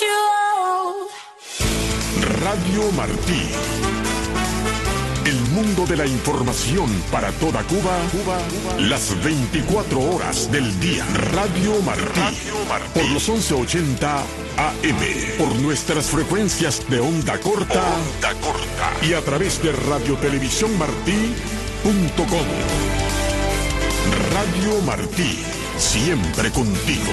Radio Martí. El mundo de la información para toda Cuba, las 24 horas del día. Radio Martí. Por los 1180 AM. Por nuestras frecuencias de onda corta. Y a través de radiotelevisiónmartí.com. Radio Martí. Siempre contigo.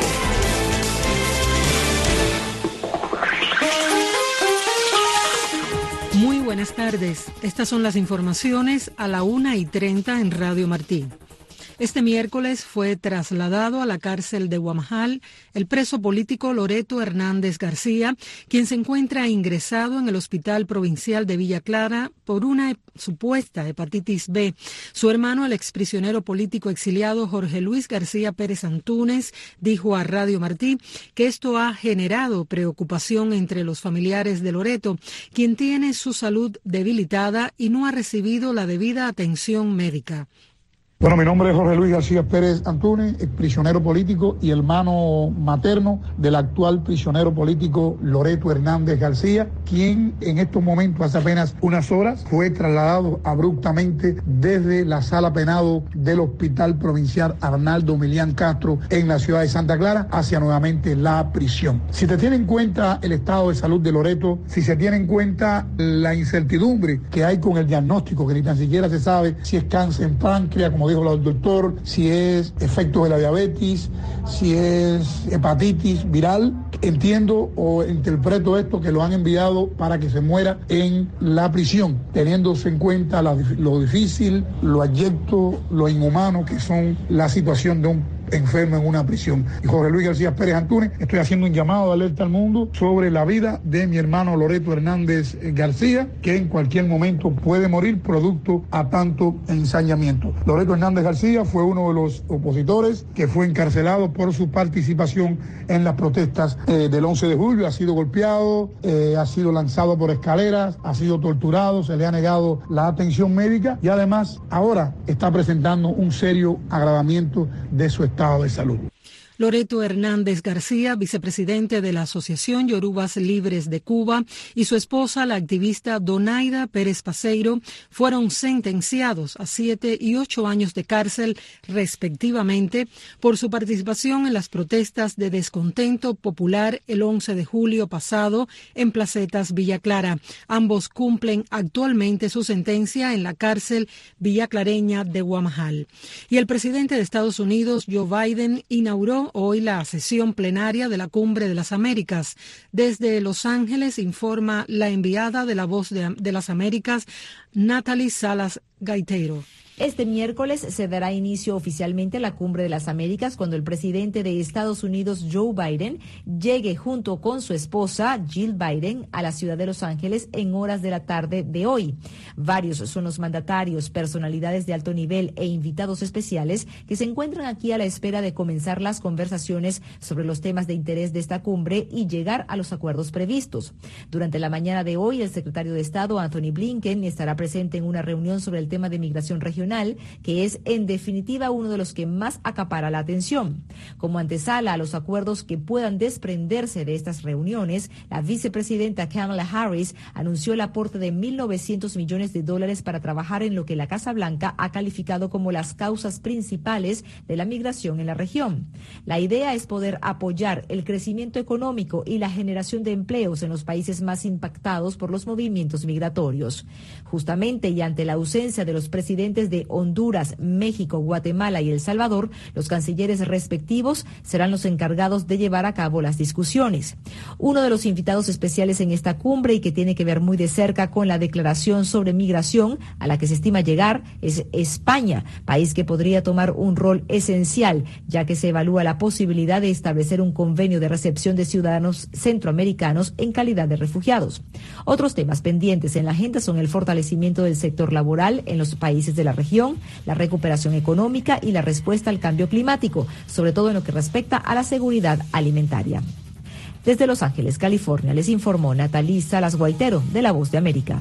Muy buenas tardes. Estas son las informaciones a la 1:30 en Radio Martí. Este miércoles fue trasladado a la cárcel de Guamajal el preso político Loreto Hernández García, quien se encuentra ingresado en el Hospital Provincial de Villa Clara por una supuesta hepatitis B. Su hermano, el exprisionero político exiliado Jorge Luis García Pérez Antúnez, dijo a Radio Martí que esto ha generado preocupación entre los familiares de Loreto, quien tiene su salud debilitada y no ha recibido la debida atención médica. Bueno, mi nombre es Jorge Luis García Pérez Antúnez, prisionero político y hermano materno del actual prisionero político Loreto Hernández García, quien en estos momentos, hace apenas unas horas, fue trasladado abruptamente desde la sala penado del Hospital Provincial Arnaldo Milián Castro en la ciudad de Santa Clara hacia nuevamente la prisión. Si se tiene en cuenta el estado de salud de Loreto, si se tiene en cuenta la incertidumbre que hay con el diagnóstico, que ni tan siquiera se sabe si es cáncer en páncreas, como dijo el doctor, si es efectos de la diabetes, si es hepatitis viral, entiendo o interpreto esto que lo han enviado para que se muera en la prisión, teniéndose en cuenta lo difícil, lo abyecto, lo inhumano que son la situación de un enfermo en una prisión. Y Jorge Luis García Pérez Antúnez, estoy haciendo un llamado de alerta al mundo sobre la vida de mi hermano Loreto Hernández García, que en cualquier momento puede morir producto a tanto ensañamiento. Loreto Hernández García fue uno de los opositores que fue encarcelado por su participación en las protestas del 11 de julio. Ha sido golpeado, ha sido lanzado por escaleras, ha sido torturado, se le ha negado la atención médica y además ahora está presentando un serio agravamiento de su estado de salud. Loreto Hernández García, vicepresidente de la Asociación Yorubas Libres de Cuba, y su esposa, la activista Donaida Pérez Paseiro, fueron sentenciados a 7 y 8 años de cárcel, respectivamente, por su participación en las protestas de descontento popular el 11 de julio pasado en Placetas Villa Clara. Ambos cumplen actualmente su sentencia en la cárcel villaclareña de Guamajal. Y el presidente de Estados Unidos, Joe Biden, inauguró hoy la sesión plenaria de la Cumbre de las Américas. Desde Los Ángeles informa la enviada de La Voz de las Américas, Natalie Salas Gaitero. Este miércoles se dará inicio oficialmente a la Cumbre de las Américas cuando el presidente de Estados Unidos, Joe Biden, llegue junto con su esposa, Jill Biden, a la ciudad de Los Ángeles en horas de la tarde de hoy. Varios son los mandatarios, personalidades de alto nivel e invitados especiales que se encuentran aquí a la espera de comenzar las conversaciones sobre los temas de interés de esta cumbre y llegar a los acuerdos previstos. Durante la mañana de hoy, el secretario de Estado, Anthony Blinken, estará presente en una reunión sobre el tema de migración regional, que es en definitiva uno de los que más acapara la atención. Como antesala a los acuerdos que puedan desprenderse de estas reuniones, la vicepresidenta Kamala Harris anunció el aporte de $1.900 millones para trabajar en lo que la Casa Blanca ha calificado como las causas principales de la migración en la región. La idea es poder apoyar el crecimiento económico y la generación de empleos en los países más impactados por los movimientos migratorios. Justamente y ante la ausencia de los presidentes de Honduras, México, Guatemala y El Salvador, los cancilleres respectivos serán los encargados de llevar a cabo las discusiones. Uno de los invitados especiales en esta cumbre y que tiene que ver muy de cerca con la declaración sobre migración a la que se estima llegar es España, país que podría tomar un rol esencial, ya que se evalúa la posibilidad de establecer un convenio de recepción de ciudadanos centroamericanos en calidad de refugiados. Otros temas pendientes en la agenda son el fortalecimiento del sector laboral en los países de la región, la recuperación económica y la respuesta al cambio climático, sobre todo en lo que respecta a la seguridad alimentaria. Desde Los Ángeles, California, les informó Natalie Salas Guaitero de La Voz de América.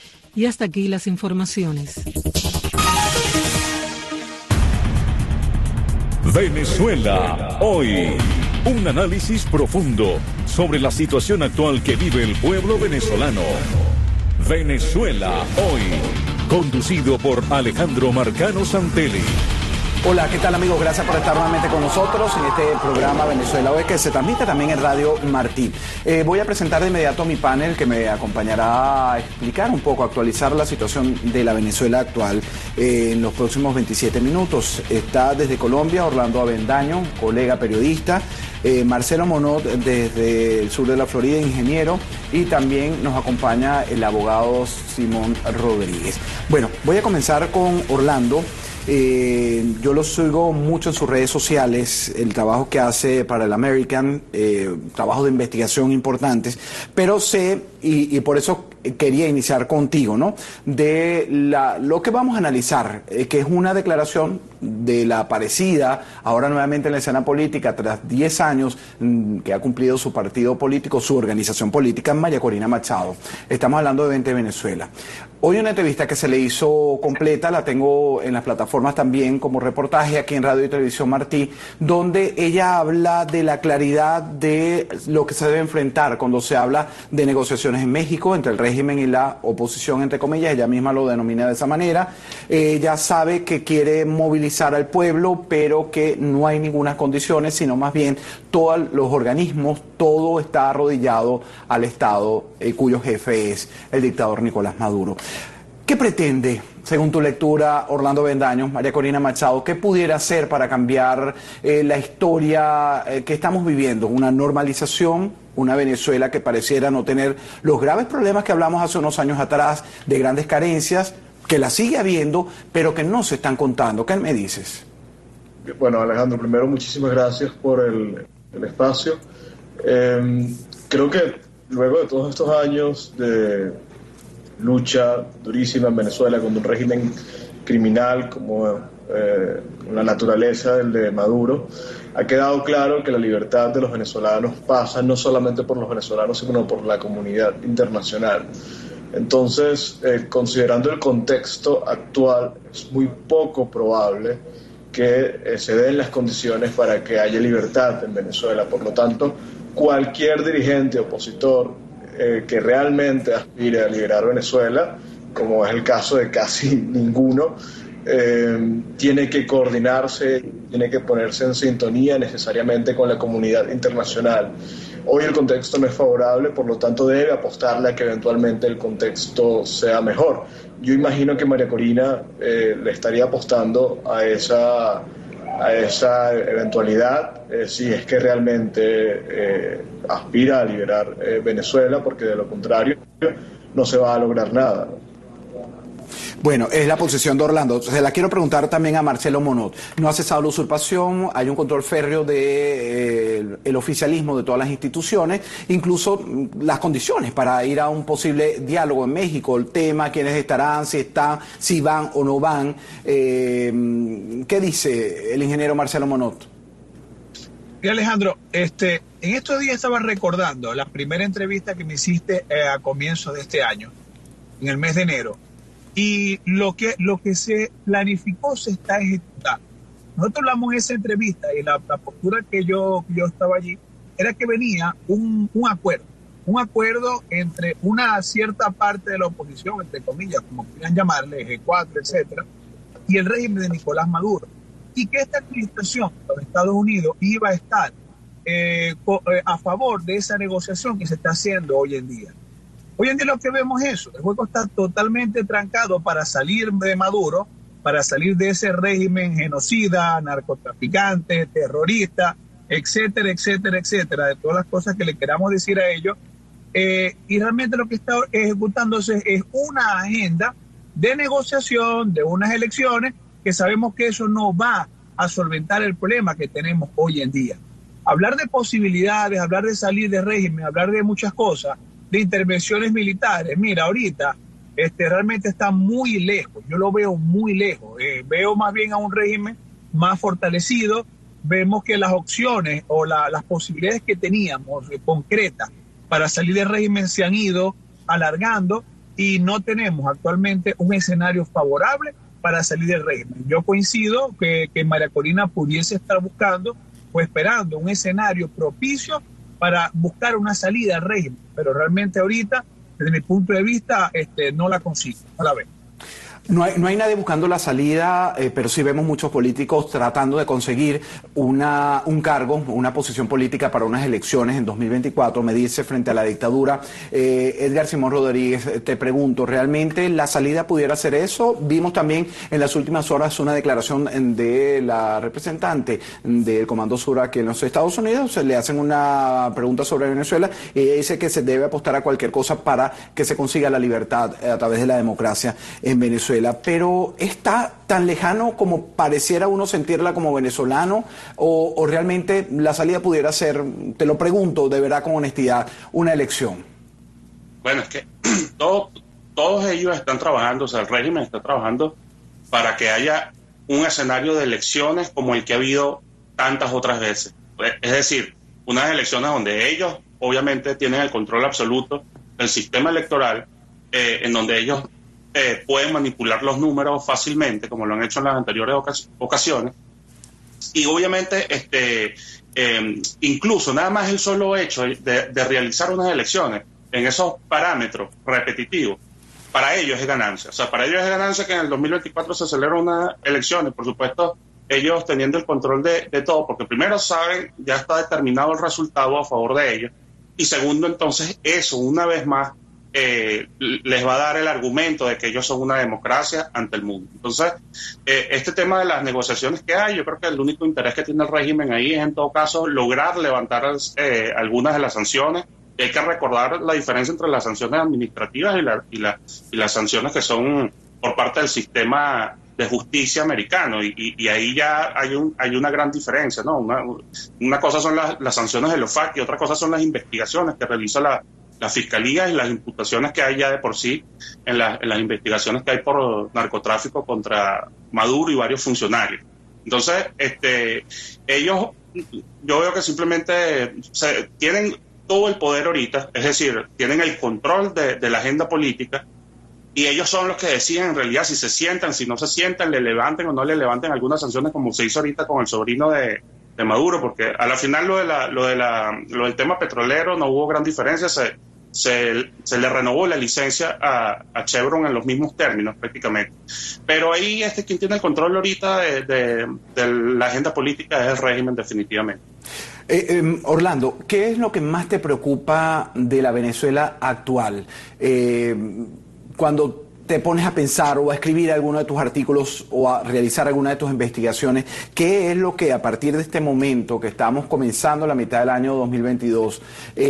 Y hasta aquí las informaciones. Venezuela hoy. Un análisis profundo sobre la situación actual que vive el pueblo venezolano. Venezuela Hoy, conducido por Alejandro Marcano Santelli. Hola, ¿qué tal amigos? Gracias por estar nuevamente con nosotros en este programa Venezuela Hoy, que se transmite también en Radio Martí. Voy a presentar de inmediato a mi panel que me acompañará a explicar un poco, actualizar la situación de la Venezuela actual en los próximos 27 minutos. Está desde Colombia Orlando Avendaño, colega periodista, Marcelo Monod desde el sur de la Florida, ingeniero, y también nos acompaña el abogado Simón Rodríguez. Bueno, voy a comenzar con Orlando. Yo lo sigo mucho en sus redes sociales, el trabajo que hace para el American, trabajo de investigación importantes, pero sé, y por eso quería iniciar contigo, ¿no? De lo que vamos a analizar, que es una declaración de la aparecida, ahora nuevamente en la escena política, tras 10 años que ha cumplido su partido político, su organización política, María Corina Machado. Estamos hablando de 20 Venezuela. Hoy una entrevista que se le hizo completa, la tengo en las plataformas también como reportaje aquí en Radio y Televisión Martí, donde ella habla de la claridad de lo que se debe enfrentar cuando se habla de negociaciones en México entre el régimen y la oposición, entre comillas. Ella misma lo denomina de esa manera. Ella sabe que quiere movilizar al pueblo, pero que no hay ninguna condiciones, sino más bien todos los organismos, todo está arrodillado al Estado, cuyo jefe es el dictador Nicolás Maduro. ¿Qué pretende, según tu lectura, Orlando Avendaño, María Corina Machado? ¿Qué pudiera hacer para cambiar la historia que estamos viviendo? Una normalización, una Venezuela que pareciera no tener los graves problemas que hablamos hace unos años atrás, de grandes carencias, que la sigue habiendo, pero que no se están contando. ¿Qué me dices? Bueno, Alejandro, primero muchísimas gracias por el espacio. Creo que luego de todos estos años de lucha durísima en Venezuela contra un régimen criminal como la naturaleza del de Maduro, ha quedado claro que la libertad de los venezolanos pasa no solamente por los venezolanos, sino por la comunidad internacional. Entonces, considerando el contexto actual, es muy poco probable que se den las condiciones para que haya libertad en Venezuela. Por lo tanto, cualquier dirigente opositor que realmente aspire a liberar Venezuela, como es el caso de casi ninguno, tiene que coordinarse, tiene que ponerse en sintonía necesariamente con la comunidad internacional. Hoy el contexto no es favorable, por lo tanto debe apostarle a que eventualmente el contexto sea mejor. Yo imagino que María Corina le estaría apostando a esa eventualidad, si es que realmente aspira a liberar Venezuela, porque de lo contrario no se va a lograr nada. Bueno, es la posición de Orlando. Se la quiero preguntar también a Marcelo Monod. No ha cesado la usurpación, hay un control férreo del oficialismo de todas las instituciones, incluso las condiciones para ir a un posible diálogo en México, el tema, quiénes estarán, si están, si van o no van. ¿Qué dice el ingeniero Marcelo Monod? Y Alejandro, en estos días estaba recordando la primera entrevista que me hiciste a comienzos de este año, en el mes de enero. Y lo que se planificó se está ejecutando. Nosotros hablamos en esa entrevista y la postura que yo estaba allí era que venía un acuerdo entre una cierta parte de la oposición, entre comillas, como quieran llamarle, G4, etcétera, y el régimen de Nicolás Maduro, y que esta administración de los Estados Unidos iba a estar a favor de esa negociación que se está haciendo hoy en día. Hoy en día lo que vemos es eso, el juego está totalmente trancado para salir de Maduro, para salir de ese régimen genocida, narcotraficante, terrorista, etcétera, etcétera, etcétera, de todas las cosas que le queramos decir a ellos. Y realmente lo que está ejecutándose es una agenda de negociación, de unas elecciones, que sabemos que eso no va a solventar el problema que tenemos hoy en día. Hablar de posibilidades, hablar de salir de régimen, hablar de muchas cosas, de intervenciones militares. Mira, ahorita realmente está muy lejos, yo lo veo muy lejos, veo más bien a un régimen más fortalecido. Vemos que las opciones o las posibilidades que teníamos concretas para salir del régimen se han ido alargando y no tenemos actualmente un escenario favorable para salir del régimen. Yo coincido que María Corina pudiese estar buscando o esperando un escenario propicio para buscar una salida al régimen, pero realmente ahorita, desde mi punto de vista, no la consigo, no la veo. No hay nadie buscando la salida, pero sí vemos muchos políticos tratando de conseguir un cargo, una posición política para unas elecciones en 2024, medirse frente a la dictadura. Edgar Simón Rodríguez, te pregunto, ¿realmente la salida pudiera ser eso? Vimos también en las últimas horas una declaración de la representante del Comando Sur aquí en los Estados Unidos. Se le hacen una pregunta sobre Venezuela y ella dice que se debe apostar a cualquier cosa para que se consiga la libertad a través de la democracia en Venezuela. Pero ¿está tan lejano como pareciera uno sentirla como venezolano o realmente la salida pudiera ser, te lo pregunto de verdad con honestidad, una elección? Bueno, es que todos ellos están trabajando, o sea, el régimen está trabajando para que haya un escenario de elecciones como el que ha habido tantas otras veces. Es decir, unas elecciones donde ellos obviamente tienen el control absoluto del sistema electoral, en donde ellos pueden manipular los números fácilmente, como lo han hecho en las anteriores ocasiones. Y obviamente, incluso nada más el solo hecho de realizar unas elecciones en esos parámetros repetitivos, para ellos es ganancia. O sea, para ellos es ganancia que en el 2024 se celebren unas elecciones, por supuesto, ellos teniendo el control de todo, porque primero saben, ya está determinado el resultado a favor de ellos, y segundo, entonces, eso, una vez más, les va a dar el argumento de que ellos son una democracia ante el mundo. Entonces, este tema de las negociaciones que hay, yo creo que el único interés que tiene el régimen ahí es, en todo caso, lograr levantar algunas de las sanciones. Hay que recordar la diferencia entre las sanciones administrativas y las sanciones que son por parte del sistema de justicia americano, y ahí ya hay una gran diferencia, ¿no? Una cosa son las sanciones del OFAC y otra cosa son las investigaciones que realiza la Fiscalía y las imputaciones que hay ya de por sí en las investigaciones que hay por narcotráfico contra Maduro y varios funcionarios. Entonces, ellos, yo veo que simplemente tienen todo el poder ahorita, es decir, tienen el control de la agenda política, y ellos son los que deciden en realidad si se sientan, si no se sientan, le levanten o no le levanten algunas sanciones, como se hizo ahorita con el sobrino de Maduro, porque a la final lo del tema petrolero no hubo gran diferencia. Se le renovó la licencia a Chevron en los mismos términos prácticamente. Pero ahí quien tiene el control ahorita de la agenda política es el régimen, definitivamente. Orlando, ¿qué es lo que más te preocupa de la Venezuela actual? Cuando te pones a pensar o a escribir alguno de tus artículos o a realizar alguna de tus investigaciones, ¿qué es lo que a partir de este momento que estamos comenzando la mitad del año 2022,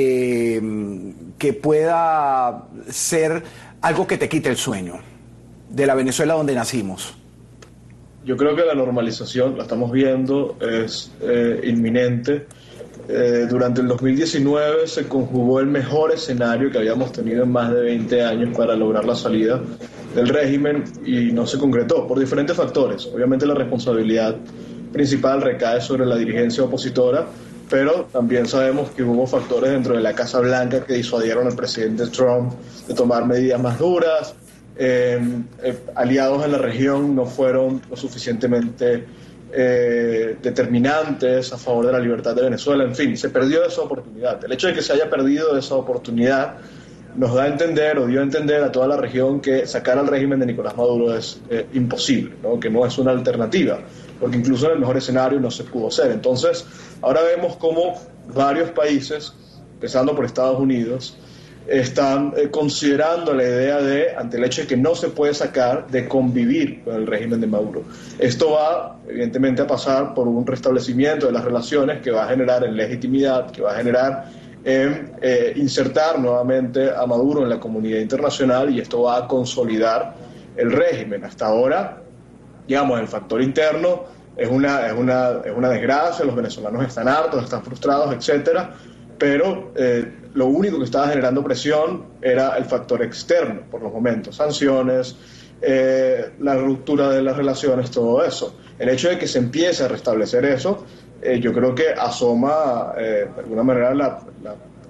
que pueda ser algo que te quite el sueño de la Venezuela donde nacimos? Yo creo que la normalización, la estamos viendo, es inminente. Durante el 2019 se conjugó el mejor escenario que habíamos tenido en más de 20 años para lograr la salida del régimen, y no se concretó por diferentes factores. Obviamente la responsabilidad principal recae sobre la dirigencia opositora, pero también sabemos que hubo factores dentro de la Casa Blanca que disuadieron al presidente Trump de tomar medidas más duras. Aliados en la región no fueron lo suficientemente determinantes a favor de la libertad de Venezuela. En fin, se perdió esa oportunidad. El hecho de que se haya perdido esa oportunidad nos da a entender, o dio a entender a toda la región, que sacar al régimen de Nicolás Maduro es imposible, ¿no? Que no es una alternativa, porque incluso en el mejor escenario no se pudo hacer. Entonces, ahora vemos cómo varios países, empezando por Estados Unidos, están considerando la idea de, ante el hecho de que no se puede sacar, de convivir con el régimen de Maduro. Esto va, evidentemente, a pasar por un restablecimiento de las relaciones que va a generar en legitimidad, que va a generar en insertar nuevamente a Maduro en la comunidad internacional, y esto va a consolidar el régimen. Hasta ahora, digamos, el factor interno es una desgracia, los venezolanos están hartos, están frustrados, etcétera, pero lo único que estaba generando presión era el factor externo por los momentos, sanciones, la ruptura de las relaciones, todo eso. El hecho de que se empiece a restablecer eso, yo creo que asoma de alguna manera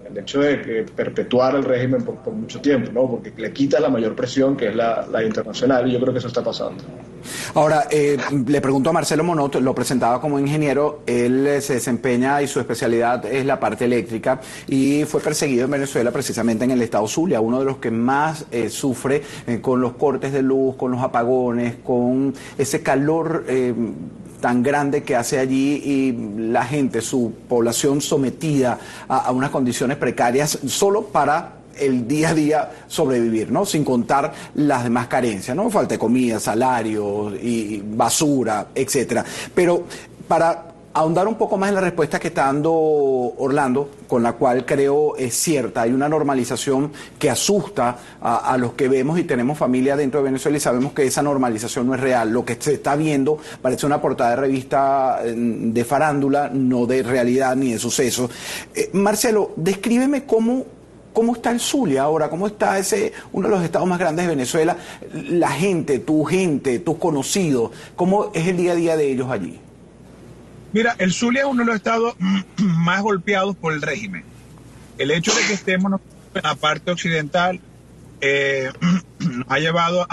el hecho de perpetuar el régimen por mucho tiempo, ¿no? Porque le quita la mayor presión, que es la internacional, y yo creo que eso está pasando. Ahora, le pregunto a Marcelo Monod, lo presentaba como ingeniero, él se desempeña y su especialidad es la parte eléctrica y fue perseguido en Venezuela precisamente en el estado Zulia, uno de los que más sufre con los cortes de luz, con los apagones, con ese calor tan grande que hace allí y la gente, su población sometida a unas condiciones precarias solo para el día a día sobrevivir, ¿no? Sin contar las demás carencias, ¿no? Falta de comida, salarios y basura, etcétera. Pero para ahondar un poco más en la respuesta que está dando Orlando, con la cual creo es cierta, hay una normalización que asusta a los que vemos y tenemos familia dentro de Venezuela y sabemos que esa normalización no es real. Lo que se está viendo parece una portada de revista de farándula, no de realidad ni de sucesos. Marcelo, descríbeme ¿Cómo está el Zulia ahora? ¿Cómo está uno de los estados más grandes de Venezuela? La gente, tus conocidos, ¿cómo es el día a día de ellos allí? Mira, el Zulia es uno de los estados más golpeados por el régimen. El hecho de que estemos en la parte occidental nos ha llevado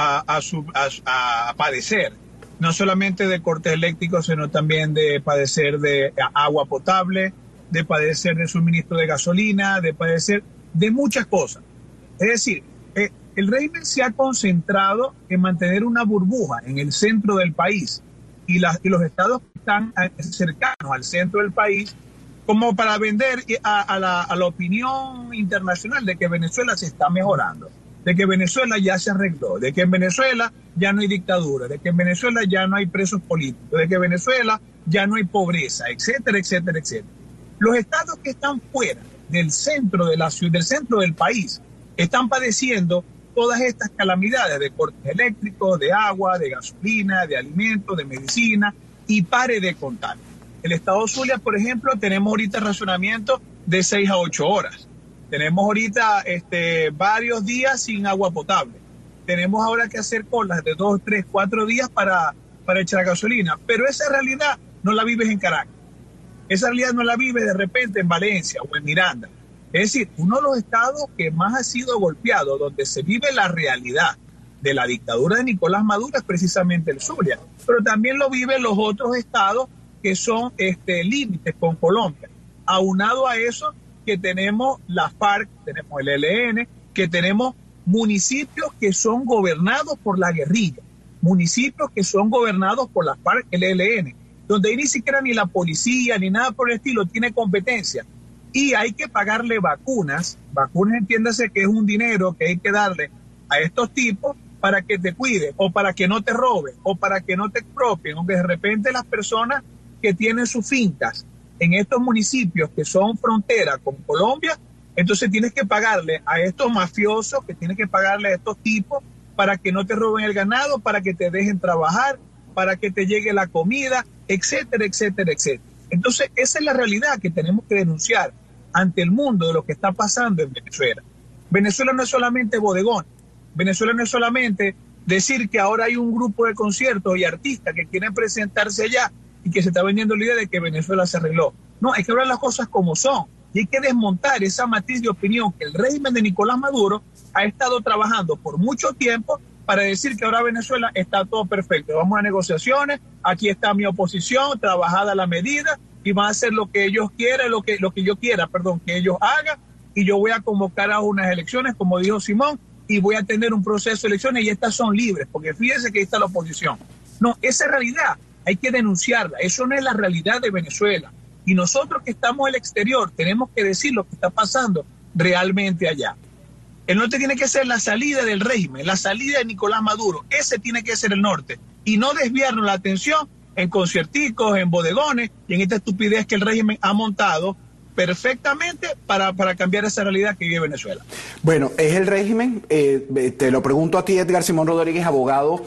a padecer, no solamente de cortes eléctricos, sino también de padecer de agua potable, de padecer de suministro de gasolina, de padecer de muchas cosas. Es decir, el régimen se ha concentrado en mantener una burbuja en el centro del país y los estados que están cercanos al centro del país como para vender a la opinión internacional de que Venezuela se está mejorando, de que Venezuela ya se arregló, de que en Venezuela ya no hay dictadura, de que en Venezuela ya no hay presos políticos, de que en Venezuela ya no hay pobreza, etcétera, etcétera, etcétera. Los estados que están fuera del centro de la ciudad, del centro del país, están padeciendo todas estas calamidades de cortes eléctricos, de agua, de gasolina, de alimentos, de medicina, y pare de contar. El estado Zulia, por ejemplo, tenemos ahorita racionamiento de 6 a 8 horas. Tenemos ahorita varios días sin agua potable. Tenemos ahora que hacer colas de 2, 3, 4 días para echar gasolina. Pero esa realidad no la vives en Caracas. Esa realidad no la vive de repente en Valencia o en Miranda. Es decir, uno de los estados que más ha sido golpeado, donde se vive la realidad de la dictadura de Nicolás Maduro, es precisamente el Zulia. Pero también lo viven los otros estados que son límites con Colombia. Aunado a eso, que tenemos la FARC, tenemos el ELN, que tenemos municipios que son gobernados por la guerrilla, municipios que son gobernados por la FARC, el ELN, donde ahí ni siquiera ni la policía ni nada por el estilo tiene competencia. Y hay que pagarle vacunas, entiéndase que es un dinero que hay que darle a estos tipos para que te cuiden, o para que no te roben, o para que no te expropien, o que de repente las personas que tienen sus fincas en estos municipios que son frontera con Colombia, entonces tienes que pagarle a estos mafiosos, que tienes que pagarle a estos tipos para que no te roben el ganado, para que te dejen trabajar, para que te llegue la comida, etcétera, etcétera, etcétera. Entonces, esa es la realidad que tenemos que denunciar ante el mundo de lo que está pasando en Venezuela. Venezuela no es solamente bodegón, Venezuela no es solamente decir que ahora hay un grupo de conciertos y artistas que quieren presentarse allá y que se está vendiendo la idea de que Venezuela se arregló. No, hay que hablar las cosas como son y hay que desmontar esa matriz de opinión que el régimen de Nicolás Maduro ha estado trabajando por mucho tiempo para decir que ahora Venezuela está todo perfecto. Vamos a negociaciones, aquí está mi oposición, trabajada a la medida, y van a hacer lo que ellos quieran, lo que yo quiera, que ellos hagan, y yo voy a convocar a unas elecciones, como dijo Simón, y voy a tener un proceso de elecciones, y estas son libres, porque fíjense que ahí está la oposición. No, esa realidad hay que denunciarla, eso no es la realidad de Venezuela, y nosotros que estamos en el exterior tenemos que decir lo que está pasando realmente allá. El norte tiene que ser la salida del régimen, la salida de Nicolás Maduro. Ese tiene que ser el norte. Y no desviarnos la atención en concierticos, en bodegones y en esta estupidez que el régimen ha montado perfectamente para cambiar esa realidad que vive Venezuela. Bueno, es el régimen, te lo pregunto a ti, Edgar Simón Rodríguez, abogado,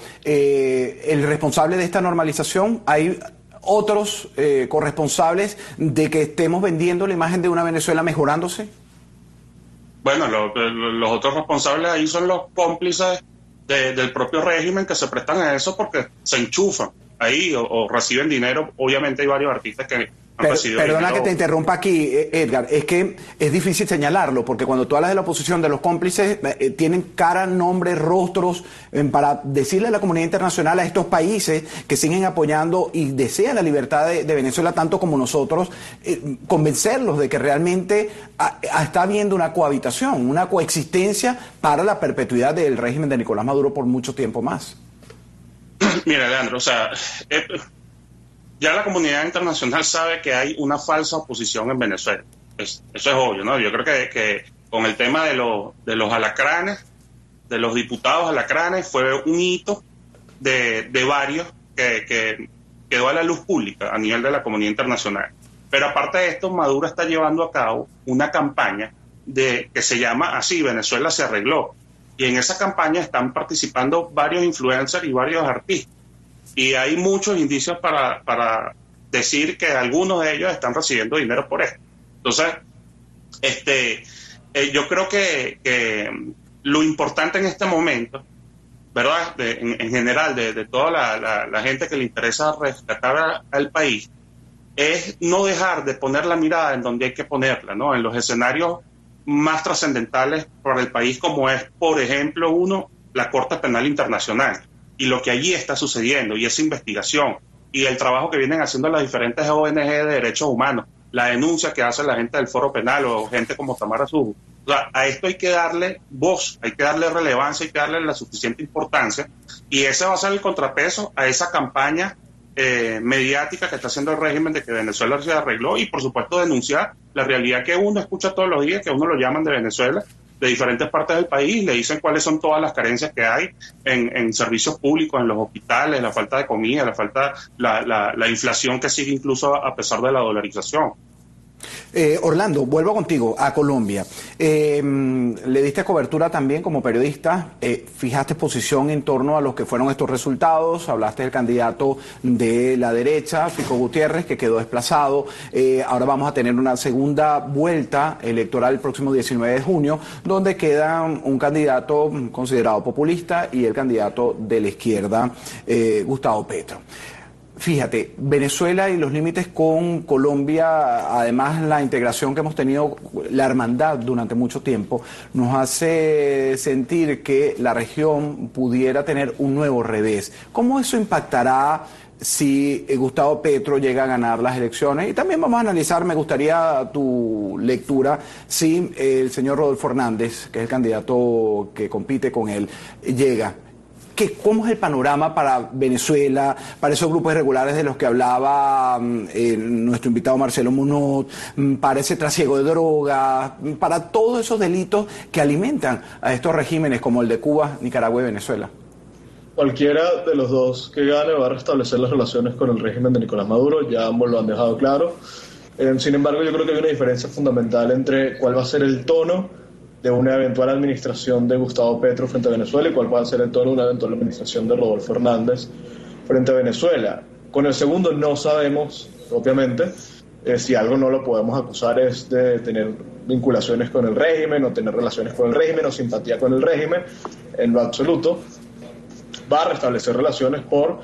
el responsable de esta normalización. ¿Hay otros corresponsables de que estemos vendiendo la imagen de una Venezuela mejorándose? Bueno, los otros responsables ahí son los cómplices del propio régimen que se prestan a eso porque se enchufan ahí o reciben dinero. Obviamente hay varios artistas Perdona que te interrumpa aquí, Edgar, es que es difícil señalarlo, porque cuando tú hablas de la oposición, de los cómplices, tienen cara, nombres, rostros, para decirle a la comunidad internacional, a estos países que siguen apoyando y desean la libertad de Venezuela tanto como nosotros, convencerlos de que realmente está habiendo una cohabitación, una coexistencia para la perpetuidad del régimen de Nicolás Maduro por mucho tiempo más. Mira, Leandro, o sea, ya la comunidad internacional sabe que hay una falsa oposición en Venezuela. Eso es obvio, ¿no? Yo creo que con el tema de los alacranes, de los diputados alacranes, fue un hito de varios que quedó a la luz pública a nivel de la comunidad internacional. Pero aparte de esto, Maduro está llevando a cabo una campaña que se llama así, Venezuela se arregló. Y en esa campaña están participando varios influencers y varios artistas. Y hay muchos indicios para decir que algunos de ellos están recibiendo dinero por esto. Entonces, yo creo que lo importante en este momento, ¿verdad? En general, de toda la gente que le interesa rescatar al país, es no dejar de poner la mirada en donde hay que ponerla, ¿no? En los escenarios más trascendentales para el país, como es, por ejemplo, la Corte Penal Internacional. Y lo que allí está sucediendo, y esa investigación, y el trabajo que vienen haciendo las diferentes ONG de derechos humanos, la denuncia que hace la gente del Foro Penal o gente como Tamara Suju. O sea, a esto hay que darle voz, hay que darle relevancia, hay que darle la suficiente importancia, y ese va a ser el contrapeso a esa campaña mediática que está haciendo el régimen de que Venezuela se arregló, y por supuesto denunciar la realidad que uno escucha todos los días, que uno lo llaman de Venezuela, de diferentes partes del país, le dicen cuáles son todas las carencias que hay en servicios públicos, en los hospitales, la falta de comida, la inflación que sigue incluso a pesar de la dolarización. Orlando, vuelvo contigo a Colombia. Le diste cobertura también como periodista, fijaste posición en torno a los que fueron estos resultados, hablaste del candidato de la derecha, Fico Gutiérrez, que quedó desplazado. Ahora vamos a tener una segunda vuelta electoral el próximo 19 de junio, donde queda un candidato considerado populista y el candidato de la izquierda, Gustavo Petro. Fíjate, Venezuela y los límites con Colombia, además la integración que hemos tenido, la hermandad durante mucho tiempo, nos hace sentir que la región pudiera tener un nuevo revés. ¿Cómo eso impactará si Gustavo Petro llega a ganar las elecciones? Y también vamos a analizar, me gustaría tu lectura, si el señor Rodolfo Hernández, que es el candidato que compite con él, llega. ¿Cómo es el panorama para Venezuela, para esos grupos irregulares de los que hablaba nuestro invitado Marcelo Munoz, para ese trasiego de drogas, para todos esos delitos que alimentan a estos regímenes como el de Cuba, Nicaragua y Venezuela? Cualquiera de los dos que gane va a restablecer las relaciones con el régimen de Nicolás Maduro, ya ambos lo han dejado claro. Sin embargo, yo creo que hay una diferencia fundamental entre cuál va a ser el tono de una eventual administración de Gustavo Petro frente a Venezuela y cuál va a ser el tono de una eventual administración de Rodolfo Hernández frente a Venezuela. Con el segundo no sabemos, obviamente, si algo no lo podemos acusar es de tener vinculaciones con el régimen o tener relaciones con el régimen o simpatía con el régimen, en lo absoluto. Va a restablecer relaciones por,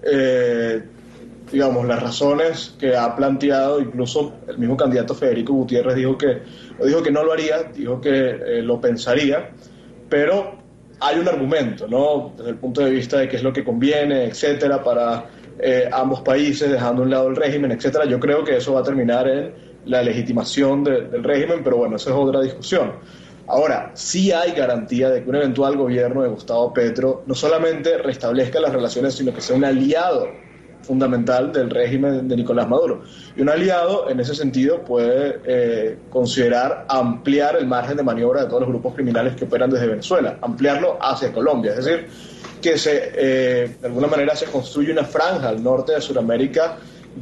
digamos, las razones que ha planteado. Incluso el mismo candidato Federico Gutiérrez dijo que no lo haría, dijo que lo pensaría, pero hay un argumento, ¿no? Desde el punto de vista de qué es lo que conviene, etcétera, para ambos países, dejando a un lado el régimen, etcétera. Yo creo que eso va a terminar en la legitimación del régimen, pero bueno, esa es otra discusión. Ahora, sí hay garantía de que un eventual gobierno de Gustavo Petro no solamente restablezca las relaciones, sino que sea un aliado fundamental del régimen de Nicolás Maduro. Y un aliado, en ese sentido, puede considerar ampliar el margen de maniobra de todos los grupos criminales que operan desde Venezuela, ampliarlo hacia Colombia. Es decir, que de alguna manera se construye una franja al norte de Sudamérica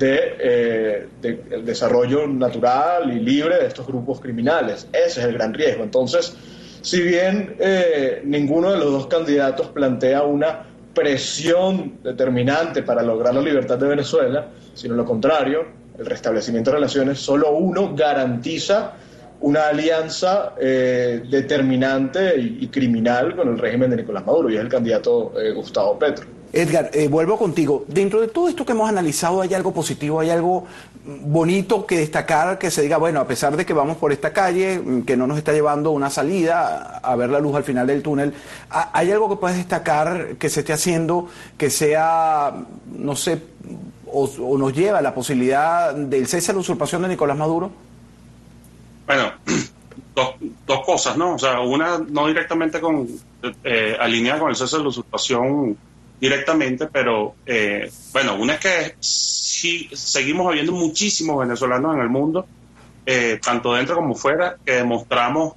de el desarrollo natural y libre de estos grupos criminales. Ese es el gran riesgo. Entonces, si bien ninguno de los dos candidatos plantea una presión determinante para lograr la libertad de Venezuela, sino lo contrario, el restablecimiento de relaciones, solo uno garantiza una alianza determinante y criminal con el régimen de Nicolás Maduro, y es el candidato Gustavo Petro. Edgar, vuelvo contigo. Dentro de todo esto que hemos analizado, ¿hay algo positivo, hay algo bonito que destacar, que se diga, bueno, a pesar de que vamos por esta calle, que no nos está llevando una salida a ver la luz al final del túnel, ¿hay algo que puedes destacar que se esté haciendo, que sea, no sé, o nos lleva a la posibilidad del cese de la usurpación de Nicolás Maduro? Bueno, dos cosas, ¿no? O sea, una no directamente alineada con el cese de la usurpación directamente, pero bueno, una es que sí seguimos habiendo muchísimos venezolanos en el mundo, tanto dentro como fuera, que demostramos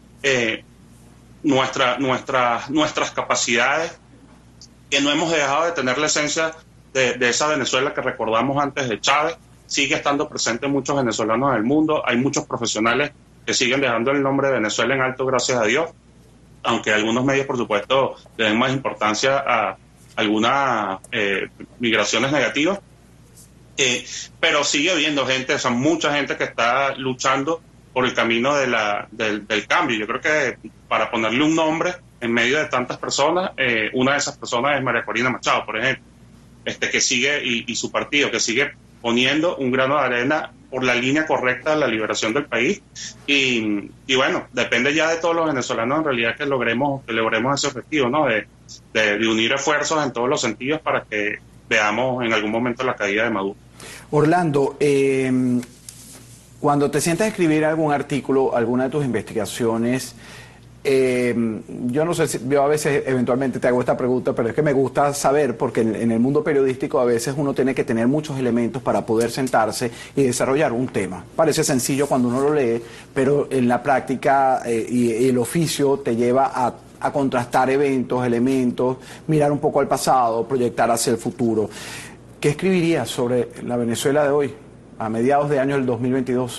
nuestras capacidades, que no hemos dejado de tener la esencia de esa Venezuela que recordamos antes de Chávez. Sigue estando presente muchos venezolanos en el mundo, hay muchos profesionales que siguen dejando el nombre de Venezuela en alto, gracias a Dios, aunque algunos medios, por supuesto, le den más importancia a algunas migraciones negativas, pero sigue habiendo gente, o sea, mucha gente que está luchando por el camino del cambio. Yo creo que para ponerle un nombre en medio de tantas personas, una de esas personas es María Corina Machado, por ejemplo, que sigue, y su partido, que sigue poniendo un grano de arena por la línea correcta de la liberación del país, y bueno, depende ya de todos los venezolanos en realidad que logremos ese objetivo, ¿no? De unir esfuerzos en todos los sentidos para que veamos en algún momento la caída de Maduro. Orlando, cuando te sientas a escribir algún artículo, alguna de tus investigaciones, yo no sé si yo a veces eventualmente te hago esta pregunta, pero es que me gusta saber, porque en el mundo periodístico a veces uno tiene que tener muchos elementos para poder sentarse y desarrollar un tema. Parece sencillo cuando uno lo lee, pero en la práctica y el oficio te lleva a contrastar eventos, elementos, mirar un poco al pasado, proyectar hacia el futuro. ¿Qué escribirías sobre la Venezuela de hoy, a mediados de año del 2022?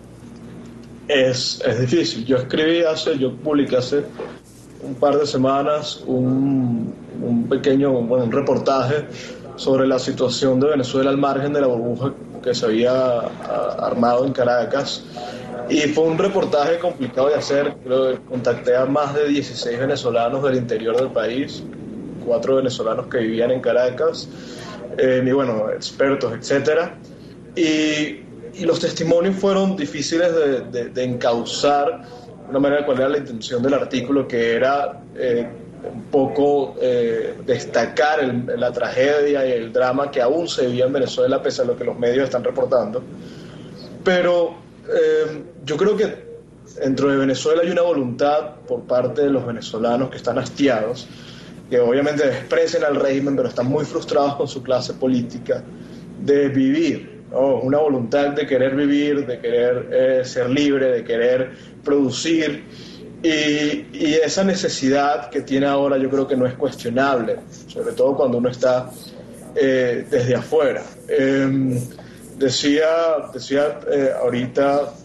Es difícil. Yo publiqué hace un par de semanas un reportaje sobre la situación de Venezuela al margen de la burbuja que se había armado en Caracas. Y fue un reportaje complicado de hacer. Creo que contacté a más de 16 venezolanos del interior del país, 4 venezolanos que vivían en Caracas, y bueno, expertos, etcétera. Y los testimonios fueron difíciles de encauzar de una manera cuál era la intención del artículo, que era un poco destacar la tragedia y el drama que aún se vivía en Venezuela, pese a lo que los medios están reportando. Pero yo creo que dentro de Venezuela hay una voluntad por parte de los venezolanos que están hastiados, que obviamente desprecian al régimen, pero están muy frustrados con su clase política, de vivir, ¿no? Una voluntad de querer vivir, de querer ser libre, de querer producir, y esa necesidad que tiene ahora yo creo que no es cuestionable, sobre todo cuando uno está desde afuera. Decía ahorita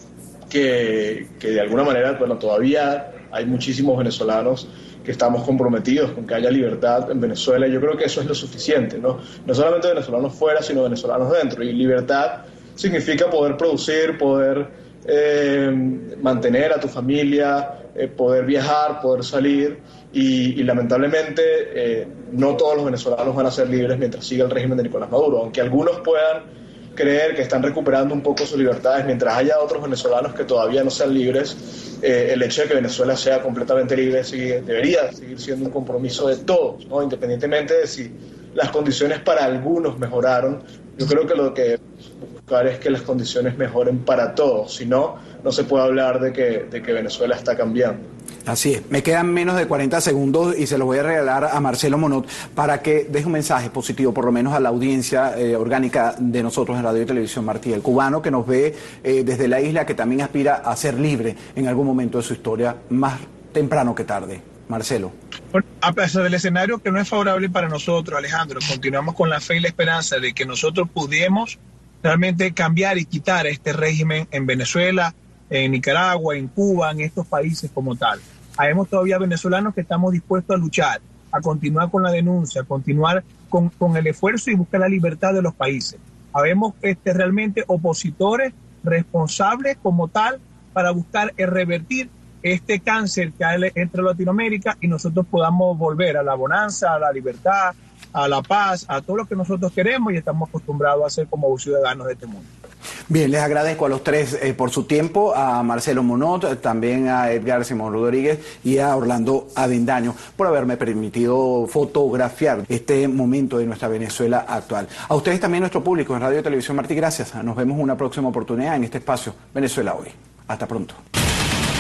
que de alguna manera, bueno, todavía hay muchísimos venezolanos que estamos comprometidos con que haya libertad en Venezuela, y yo creo que eso es lo suficiente, ¿no? No solamente venezolanos fuera, sino venezolanos dentro, y libertad significa poder producir, poder mantener a tu familia, poder viajar, poder salir, y lamentablemente no todos los venezolanos van a ser libres mientras siga el régimen de Nicolás Maduro, aunque algunos puedan creer que están recuperando un poco sus libertades, mientras haya otros venezolanos que todavía no sean libres. El hecho de que Venezuela sea completamente libre debería seguir siendo un compromiso de todos, ¿no? Independientemente de si las condiciones para algunos mejoraron. Yo creo que lo que buscar es que las condiciones mejoren para todos, si no, no se puede hablar de que Venezuela está cambiando. Así es, me quedan menos de 40 segundos y se los voy a regalar a Marcelo Monod para que deje un mensaje positivo, por lo menos a la audiencia orgánica de nosotros en Radio y Televisión Martí, el cubano que nos ve desde la isla, que también aspira a ser libre en algún momento de su historia, más temprano que tarde. Marcelo. Bueno, a pesar del escenario que no es favorable para nosotros, Alejandro, continuamos con la fe y la esperanza de que nosotros pudiéramos realmente cambiar y quitar este régimen en Venezuela, en Nicaragua, en Cuba, en estos países como tal. Habemos todavía venezolanos que estamos dispuestos a luchar, a continuar con la denuncia, a continuar con el esfuerzo y buscar la libertad de los países. Habemos realmente opositores responsables como tal para buscar revertir este cáncer que hay entre Latinoamérica y nosotros podamos volver a la bonanza, a la libertad, a la paz, a todo lo que nosotros queremos y estamos acostumbrados a hacer como ciudadanos de este mundo. Bien, les agradezco a los tres por su tiempo, a Marcelo Monod, también a Edgar Simón Rodríguez y a Orlando Avendaño por haberme permitido fotografiar este momento de nuestra Venezuela actual. A ustedes también, nuestro público en Radio y Televisión Martí, gracias. Nos vemos en una próxima oportunidad en este espacio Venezuela Hoy. Hasta pronto.